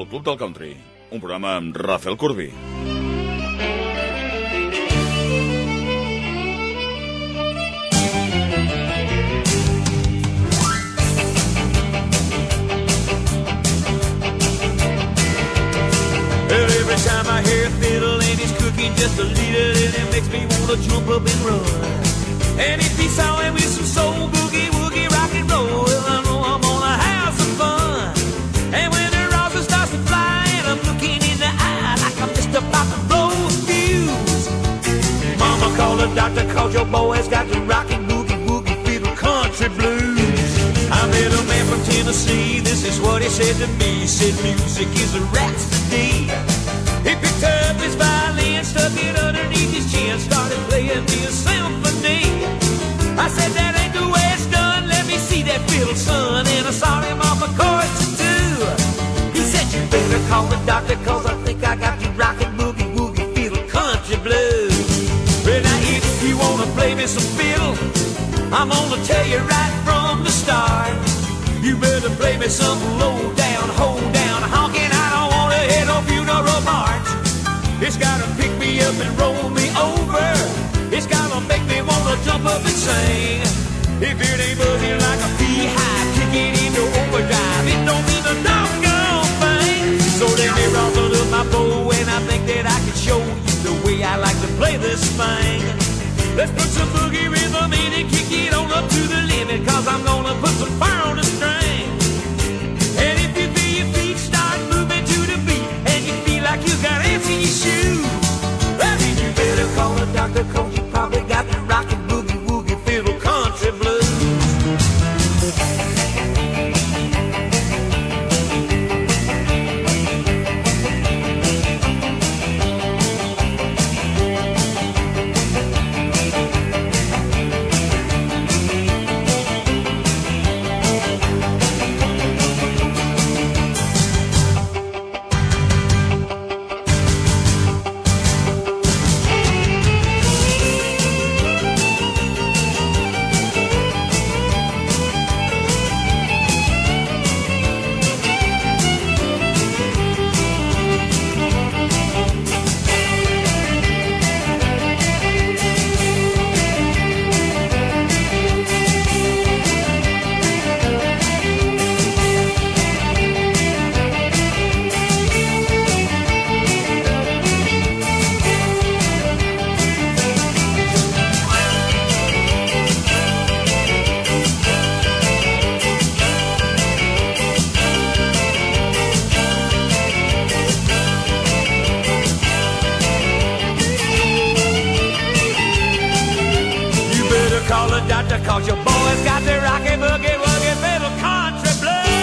El Club del Country, un programa amb Rafael Corbí. Every time I hear a fiddle and he's cooking just a little, and it makes me want to jump up and run. And if he saw him with some soul boogie woogie rock and roll, well, I know I'm gonna have some fun. And when the rosin starts to fly and I'm looking in the eye like I'm just about to blow a fuse, Mama called the doctor 'cause your boy's got the rockin' boogie woogie fiddle country blues. I met a man from Tennessee, this is what he said to me. He said music is a rhapsody. He picked up his violin, stuck it underneath his chin, started playing me a symphony. I said that ain't the way it's done, let me see that fiddle, son. And I saw him off a chorus too. He said you better call the doctor 'cause I think I got you rockin' boogie woogie fiddle country blues. Well now if you wanna play me some fiddle, I'm gonna tell you right from the start, you better play me some low down, hold down, honkin'. I don't wanna hear no funeral march. It's gotta pick me up and roll me over. It's gotta make me wanna jump up and sing. If it ain't buzzing like a beehive, kick it into overdrive, it don't mean a doggone thing. So let me rustle up my bow and I think that I can show you the way I like to play this thing. Let's put some boogie rhythm in and kick it on up to the limit, 'cause I'm gonna put some fire on the string. And if you feel your feet start moving to the beat and you feel like you got ants in your shoes, well then you better call the doctor 'cause you probably got the rockin' boogie woogie fiddle country blues. Cause your boy's got the rocky boogie woogie fiddle country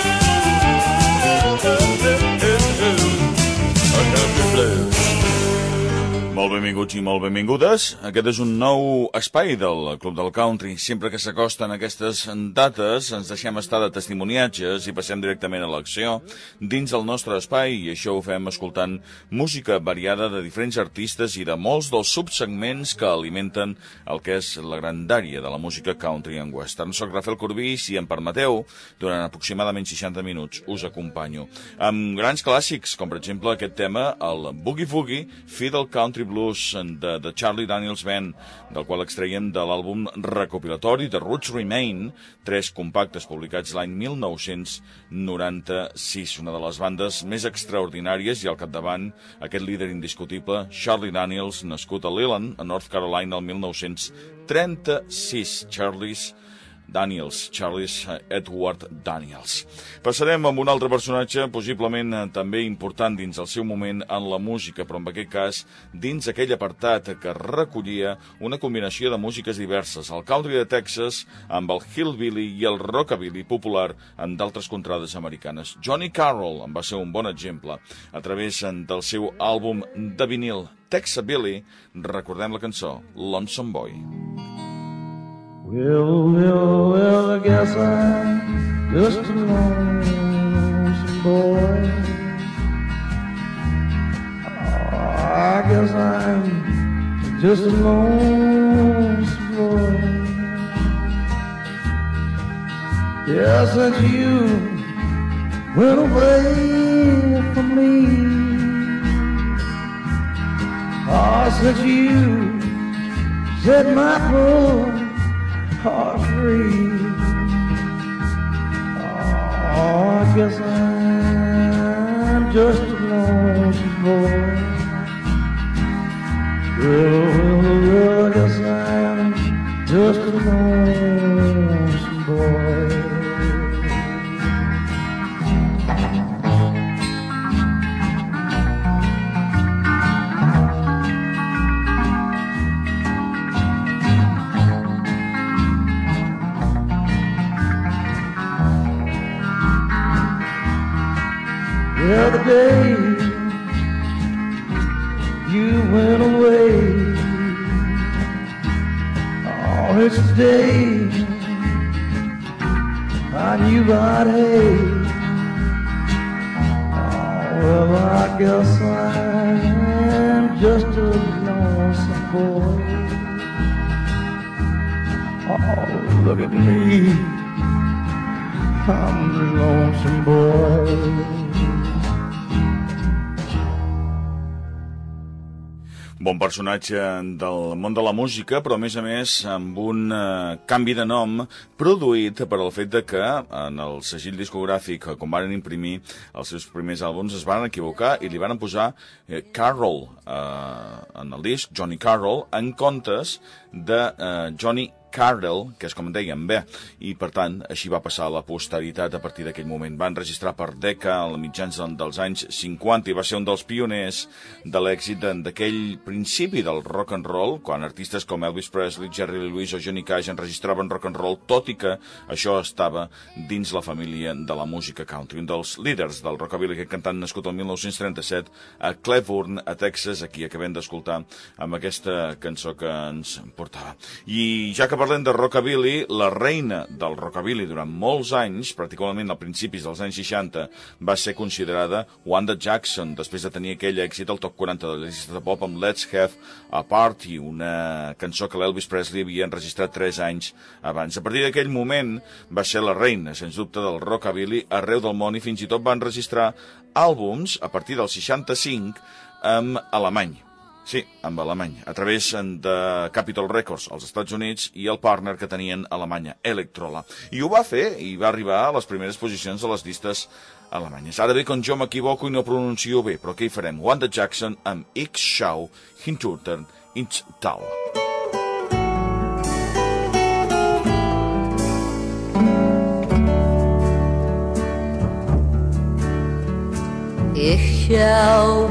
blues. Molt benvinguts i molt benvingudes. Aquest és un nou espai del Club del Country. Sempre que s'acosten aquestes dates ens deixem estar de testimoniatges i passem directament a l'acció dins del nostre espai, i això ho fem escoltant música variada de diferents artistes i de molts dels subsegments que alimenten el que és la grandària de la música country and western. Soc Rafael Corbí i, si em permeteu, durant aproximadament 60 minuts us acompanyo amb grans clàssics, com per exemple aquest tema, el Boogie Woogie Fiddle Country Blues de Charlie Daniels Band, del qual extraiem de l'àlbum recopilatori The Roots Remain, 3 compactes publicats l'any 1996. Una de les bandes més extraordinàries i al capdavant aquest líder indiscutible, Charlie Daniels, nascut a Leland, a North Carolina, el 1936. Charles Edward Daniels. Passarem amb un altre personatge, possiblement també important dins el seu moment en la música, però en aquest cas dins aquell apartat que recollia una combinació de músiques diverses, el country de Texas amb el hillbilly i el rockabilly popular en d'altres contrades americanes. Johnny Carroll en va ser un bon exemple. A través del seu àlbum de vinil Texabilly, recordem la cançó Lonesome Boy. Well, I guess I'm just a lonesome boy. I guess I'm just a lonesome boy. Yeah, since you went away from me. Oh, said you set my poor heart free. Oh, I guess I'm just a lonesome boy. Well, I guess I'm just a lonesome boy. The other day you went away. Oh, it's a day I knew I'd hate. Oh, well, I guess I'm just a lonesome boy. Oh, look at me, I'm the lonesome boy. Bon personatge del món de la música, però a més amb un canvi de nom produït per al fet de que en el segell discogràfic, quan van imprimir els seus primers àlbums, es van equivocar i li van posar Carroll en el disc, Johnny Carroll, en comptes de Johnny Carroll, que és com en deien bé, i per tant així va passar a la posteritat a partir d'aquell moment. Van registrar per Decca als mitjans dels anys 50 i va ser un dels pioners de l'èxit d'aquell principi del rock and roll, quan artistes com Elvis Presley, Jerry Lee Lewis o Johnny Cash enregistraven rock and roll, tot i que això estava dins la família de la música country. Un dels líders del rockabilly, aquest cantant nascut el 1937 a Cleburne, a Texas, aquí acabem d'escoltar amb aquesta cançó que ens portava. I ja que parlem de rockabilly, la reina del rockabilly durant molts anys, particularment a principis dels anys 60, va ser considerada Wanda Jackson, després de tenir aquell èxit al top 40 de la llista de pop amb Let's Have a Party, una cançó que l'Elvis Presley havia enregistrat 3 anys abans. A partir d'aquell moment va ser la reina, sens dubte, del rockabilly arreu del món i fins i tot va enregistrar àlbums a partir del 65 amb alemany. Sí, amb Alemanya, a través de Capitol Records als Estats Units i el partner que tenien a Alemanya, Electrola. I ho va fer i va arribar a les primeres posicions de les llistes alemanyes. Ara bé, com jo m'equivoco i no pronuncio bé, però què hi farem? Wanda Jackson amb Ich schau hinunter ins Tal. Ich schau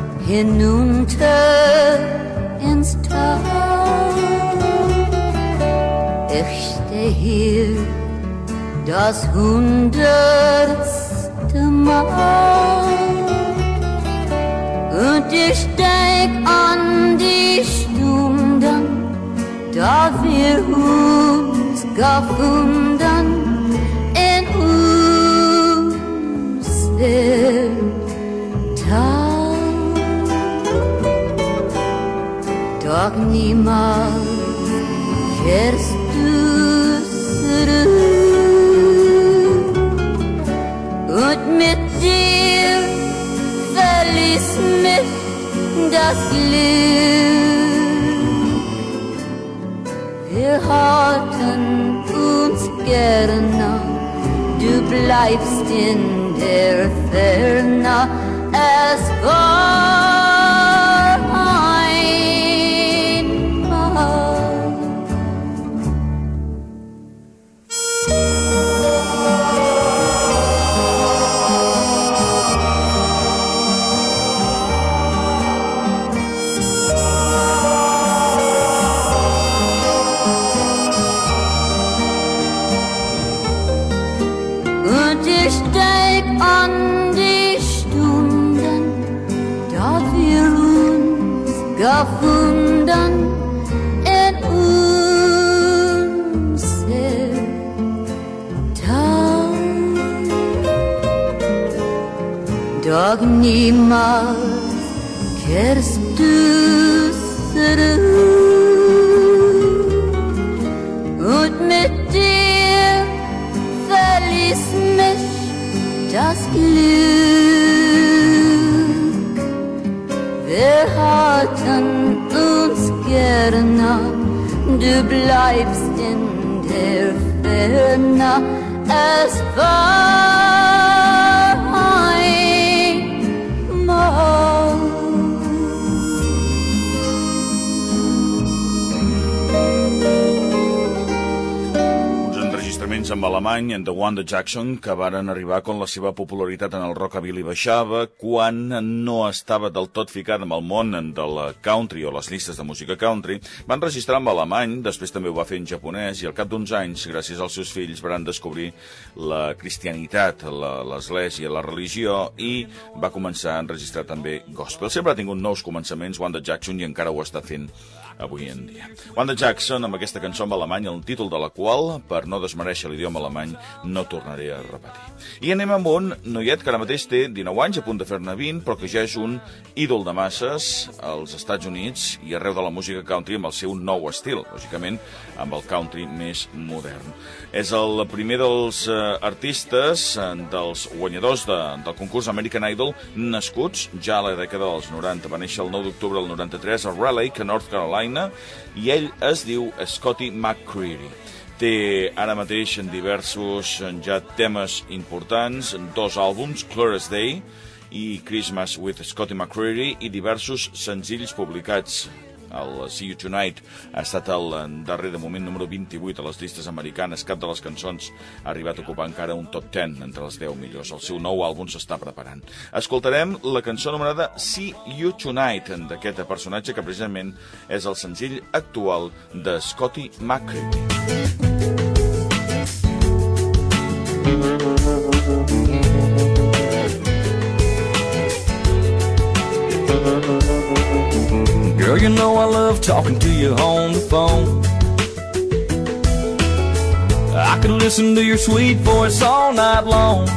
hinunter ins Tal. Ich steh hier das 100. Mal und ich denk an die Stunden, da wir uns gefunden in unserem Tal. Doch niemals kehrst du zurück und mit dir verließ mich das Glück. Wir hatten uns gerne, du bleibst in der Ferne, es war einmal. Ich denk an die Stunden, da wir uns gefunden in unserem Tal. Doch niemals kehrst du zurück und mit dir verließ mich das Glück. warten uns gerne. Du bleibst in der Ferne, es war einmal. Enregistraments amb alemany en The Wanda Jackson que varen arribar quan la seva popularitat en el rockabilly baixava, quan no estava del tot ficat amb el món del country o les llistes de música country. Van registrar amb alemany, després també ho va fer en japonès, i al cap d'uns anys, gràcies als seus fills, van descobrir la cristianitat, l'església, la religió, i va començar a enregistrar també gospel. Sempre ha tingut nous començaments Wanda Jackson i encara ho està fent avui en dia. Wanda Jackson, amb aquesta cançó en alemany, el títol de la qual, per no desmereixer l'idioma alemany, no tornaré a repetir. I anem amb un noiet que ara mateix té 19 anys, a punt de fer-ne 20, però que ja és un ídol de masses als Estats Units i arreu de la música country amb el seu nou estil, lògicament amb el country més modern. És el primer dels artistes, dels guanyadors del concurs American Idol, nascuts ja a la dècada dels 90. Va néixer el 9 d'octubre del 93 a Raleigh, a North Carolina, i ell es diu Scotty McCreery. Té ara mateix en diversos ja temes importants, 2 àlbums, Clear as Day i Christmas with Scotty McCreery, i diversos senzills publicats. El See You Tonight ha estat el darrer, de moment, número 28 a les llistes americanes. Cap de les cançons ha arribat a ocupar encara un top 10 entre les 10 millors. El seu nou àlbum s'està preparant. Escoltarem la cançó anomenada See You Tonight, d'aquest personatge que precisament és el senzill actual de Scotty McCreery. Girl, you know I love talking to you on the phone. I could listen to your sweet voice all night long.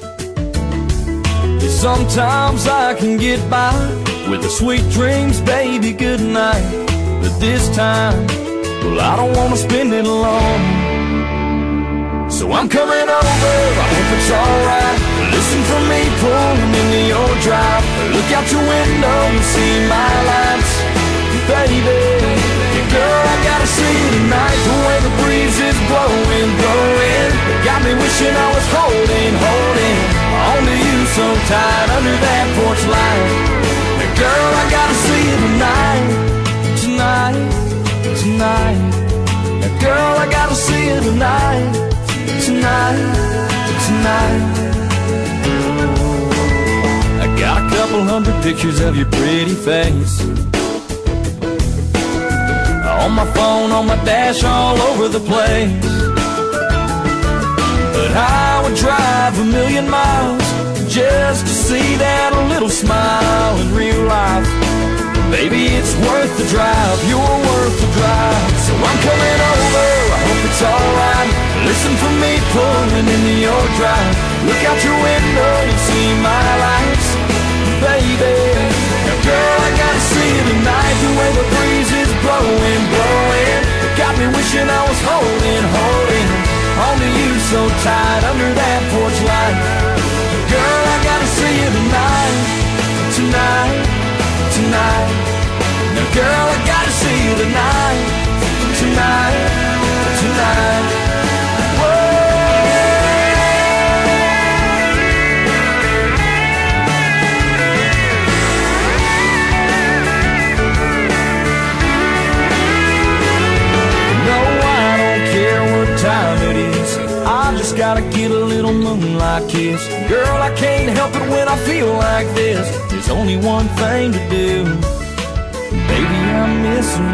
Sometimes I can get by with the sweet dreams, baby, good night. But this time, well, I don't want to spend it alone. So I'm coming over, I hope it's alright. Listen for me pulling into your drive. Look out your window and see my lights. Baby, girl, I gotta see you tonight. The way the breeze is blowing, blowing, it got me wishing I was holding onto you so tight under that porch light. Girl, I gotta see you tonight, tonight, tonight. Girl, I gotta see you tonight, tonight, tonight. I got a couple hundred pictures of your pretty face on my phone, on my dash, all over the place. But I would drive 1,000,000 miles just to see that little smile in real life. Baby, it's worth the drive, you're worth the drive. So I'm coming over, I hope it's alright. Listen for me pulling into your drive. Look out your window, you see my lights. Baby, now girl, I gotta see you tonight. The way the breeze is blowing, blowing, it got me wishing I was holding onto you so tight under that porch light. Girl, I gotta see you tonight, tonight, tonight. Now girl, I gotta see you tonight, tonight, tonight. Gotta get a little moonlight kiss. Girl, I can't help it when I feel like this. There's only one thing to do. Baby, I'm missing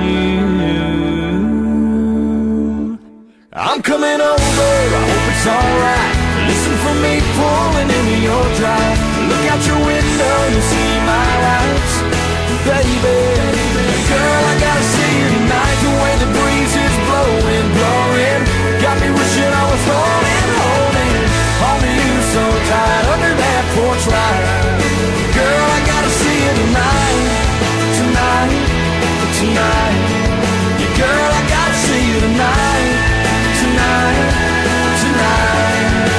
you. I'm coming over, I hope it's alright. Listen for me pulling into your drive. Look out your window, you see my lights. Baby, girl, I gotta see you tonight. The way the breeze is blowing, blowing, got me wishing I was holding onto you so tight under that porch light. Girl, I gotta see you tonight, tonight, tonight. Yeah, girl, I gotta see you tonight, tonight, tonight.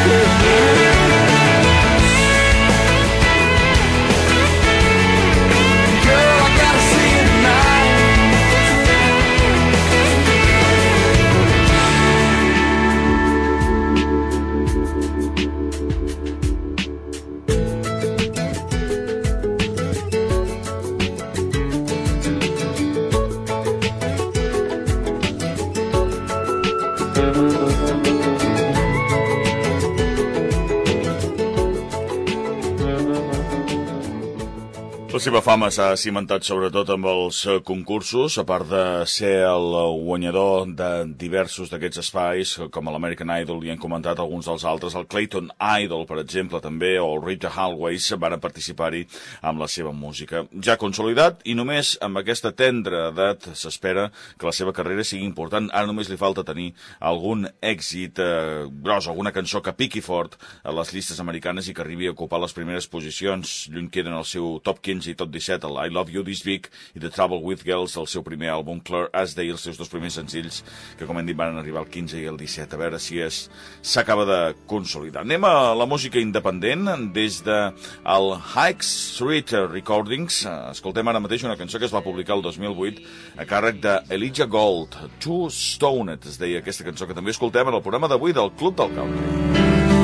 La seva fama s'ha cimentat sobretot amb els concursos, a part de ser el guanyador de diversos d'aquests espais, com l'American Idol, i han comentat alguns dels altres, el Clayton Idol, per exemple, també, o el Rita Hallways, van participar-hi amb la seva música. Ja consolidat, i només amb aquesta tendra edat s'espera que la seva carrera sigui important. Ara només li falta tenir algun èxit gros, alguna cançó que piqui fort a les llistes americanes i que arribi a ocupar les primeres posicions. Lluny queden el seu top 15 i top 17, el I Love You This Week i The Trouble With Girls, el seu primer àlbum, Claire Asday, els seus dos primers senzills, que com hem dit van arribar al 15 i al 17. A veure si s'acaba de consolidar. Anem a la música independent, des de el High Street Recordings. Escoltem ara mateix una cançó que es va publicar el 2008 a càrrec de Elijah Gold, Too Stoned, es deia aquesta cançó, que també escoltem en el programa d'avui del Club del Country.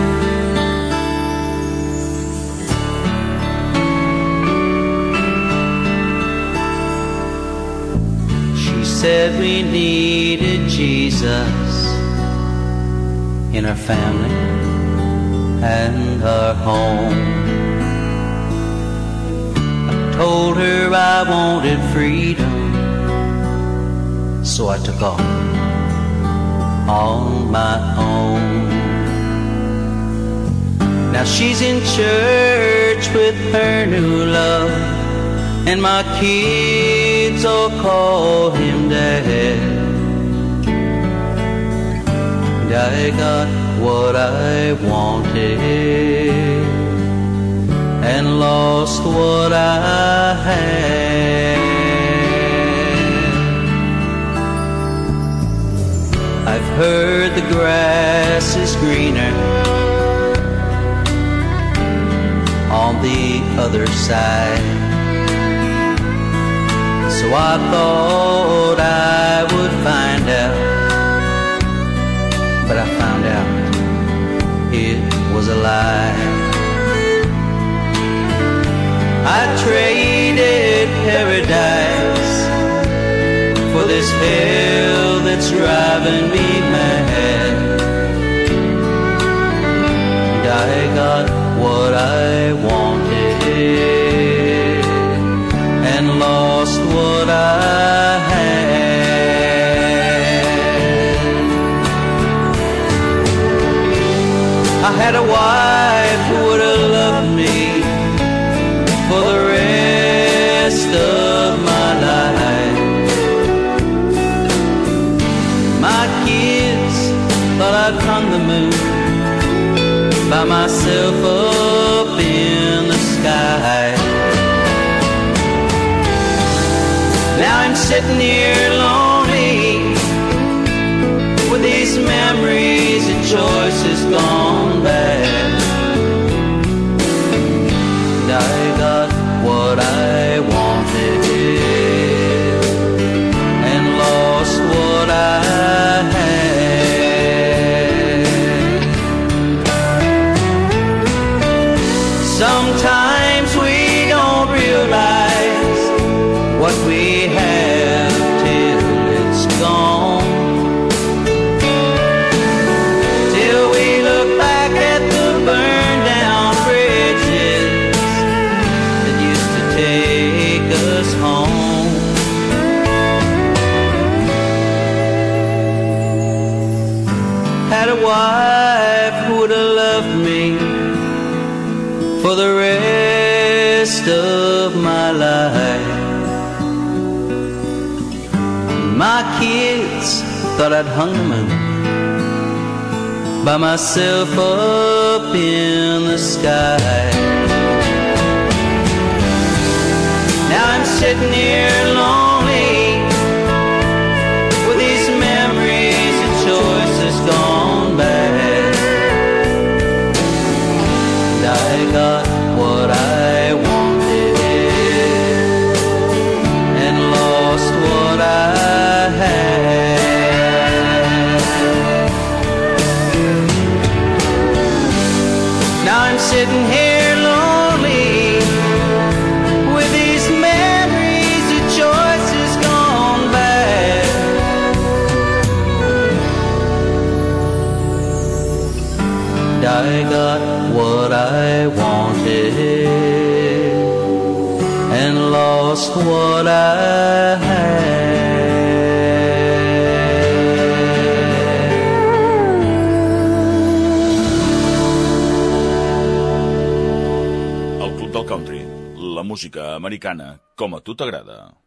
Said we needed Jesus in our family and our home. I told her I wanted freedom, so I took off on my own. Now she's in church with her new love, and my kids all call him Dad. And I got what I wanted and lost what I had. I've heard the grass is greener on the other side, so I thought I would find out, but I found out it was a lie. I traded paradise for this hell that's driving me mad. And I got what I wanted and lost what I had. I had a wife who would have loved me for the rest of my life. My kids thought I'd hung the moon by myself up in the sky. Now I'm sitting here lonely with these memories and choices gone bad. And I got what I wanted and lost what I had. Sometimes we don't realize what we have till it's gone, till we look back at the burned down bridges that used to take us home. Had a wife who would have loved me for the rest of my life. My kids thought I'd hung the moon by myself up in the sky. Now I'm sitting here lonely with these memories and choices gone bad. And I got what I wanted and lost what I had. Now I'm sitting here lonely with these memories of choices gone bad. And I got what I wanted and lost what I had. El Club del Country, la música americana com a tu t'agrada.